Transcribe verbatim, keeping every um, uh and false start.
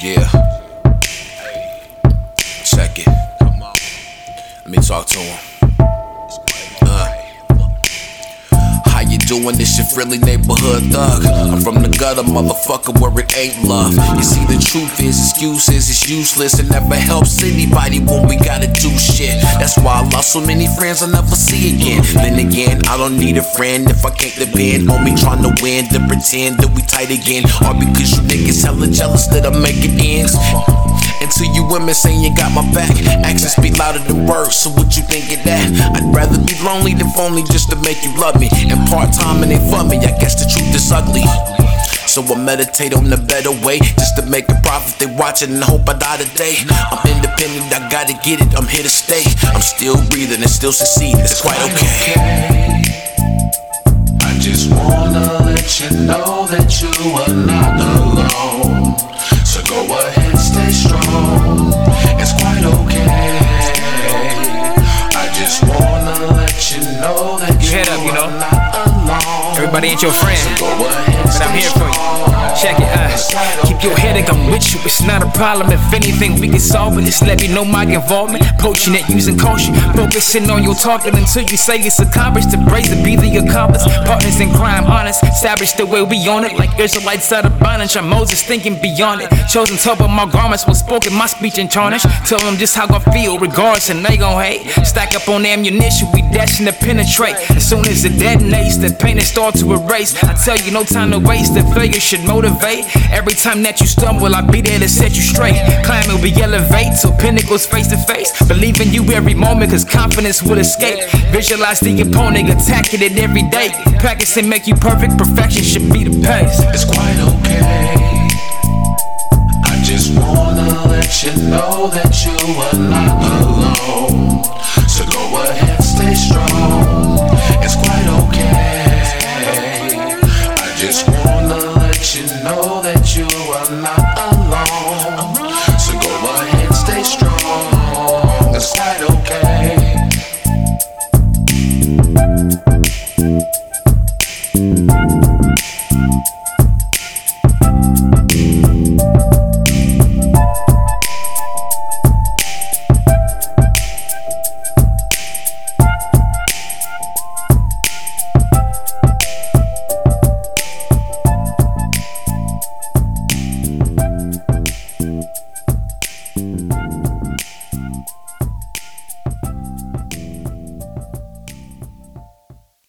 Yeah. Check it. Let me talk to him. Uh. How you doing? This your friendly neighborhood thug. I'm from the gutter, motherfucker, where it ain't love. You see, the truth is, excuses is useless. It never helps anybody when we gotta do shit. That's why I lost so many friends I'll never see again. Then again, I don't need a friend if I can't depend on me trying to win, to pretend that we tight again. Or because you niggas hella jealous that I'm making ends. And to you women saying you got my back, actions speak louder than words, so what you think of that? I'd rather be lonely than phony just to make you love me. And part-time and they for me, I guess the truth is ugly. So I meditate on the better way, just to make a profit. They watching and hope I die today. I'm independent, I gotta get it, I'm here to stay. I'm still breathing and still succeeding, it's quite okay. I just wanna let you know that you are not alone. So go ahead, stay strong, it's quite okay. I just wanna let you know that you, you head up, you know. are not alone. Everybody ain't your friend, so go ahead, but I'm here for you. Check it, uh keep your head up, I'm with you, it's not a problem. If anything, we can solve it, just let me know my involvement. Poaching it, using caution, focusing on your target until you say it's accomplished. To praise to be the accomplice, partners in crime, honest, established the way we on it. Like Israelites out of bondage, I'm Moses thinking beyond it. Chosen top of my garments, was spoken, my speech and tarnished. Tell them just how I feel, regardless, and they gon' hate. Stack up on ammunition, we dashing to penetrate. As soon as it detonates, the pain is start to erase. I tell you, no time to waste, the failure should motivate. Every time that you stumble, I'll be there to set you straight. Climbing, we elevate till pinnacles face to face. Believe in you every moment, cause confidence will escape. Visualize the opponent, attacking it every day. Practice and make you perfect, perfection should be the pace. It's quite okay. I just wanna let you know that you are not alone. So go ahead, stay strong, it's quite okay. I just wanna let you know that you are not alone. So go ahead, stay strong, it's quite okay.